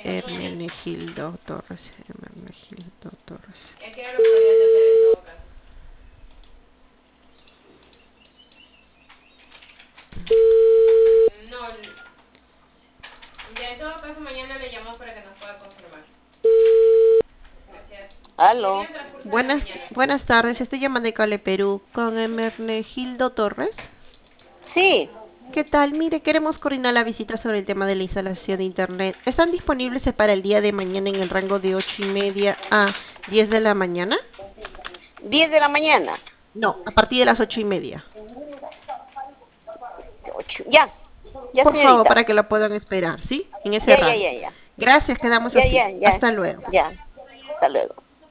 Hermenegildo Torres. Hermenegildo Torres. Es que lo podrías hacer en todo caso. No, ya en todo caso mañana le llamo para que nos pueda confirmar. Gracias. Sería Aló. el transcurso de la Buenas, mañana. buenas tardes, estoy llamando de Cale, Perú, con Hermenegildo Torres. Sí, ¿Qué tal? Mire, queremos coordinar la visita sobre el tema de la instalación de internet. ¿Están disponibles para el día de mañana en el rango de 8:30 a 10 de la mañana? 10 de la mañana. No, a partir de las 8:30. Ya, ya Por favor, señorita. para que la puedan esperar, ¿sí? En ese Ya, ya, rango. ya, ya. Gracias, quedamos Ya, así. ya, ya, Hasta luego. ya. Hasta luego.